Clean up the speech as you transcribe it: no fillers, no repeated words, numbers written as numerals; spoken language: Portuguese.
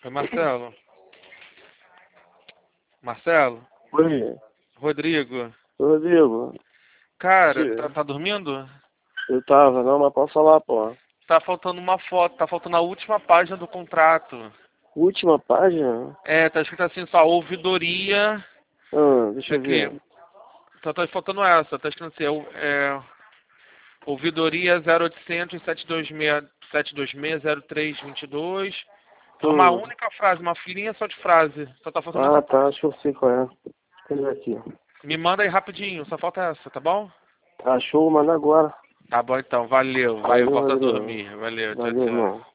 Oi, Marcelo. Marcelo? Oi, Rodrigo? Rodrigo, Cara, tá, tio, tá dormindo? eu tava, não, mas posso falar, pô. Tá faltando uma foto, tá faltando a última página do contrato. Última página? É, tá escrito assim só, ouvidoria. Deixa eu Aqui. ver. Só tá faltando essa, tá escrito assim, ouvidoria 0800 726 0322. É uma Hum, única frase, uma filinha só de frase. Só tá faltando essa tá, parte. acho que eu sei qual é. Cadê aqui? Me manda aí rapidinho, só falta essa, tá bom? Tá, show, manda agora. Tá bom então, valeu. Vai, Valeu, volta a Rodrigo. dormir. Valeu, tchau, Valeu, tchau. irmão.